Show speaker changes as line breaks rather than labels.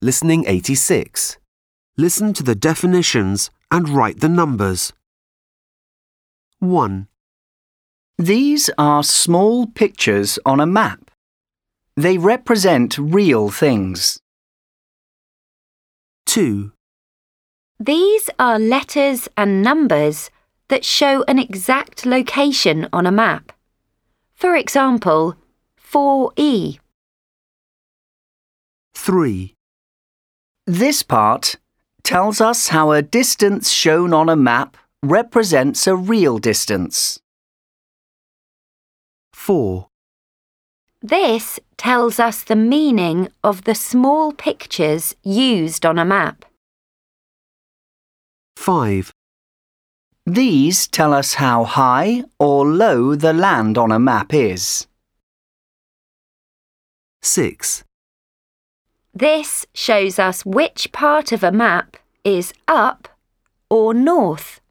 Listening 86. Listen to the definitions and write the numbers. 1,
These are small pictures on a map. They represent real things.
2,
These are letters and numbers that show an exact location on a map. For example, 4E.
3,
This part tells us how a distance shown on a map represents a real distance.
4,
This tells us the meaning of the small pictures used on a map.
5,
These tell us how high or low the land on a map is.
6,
This shows us which part of a map is up or north.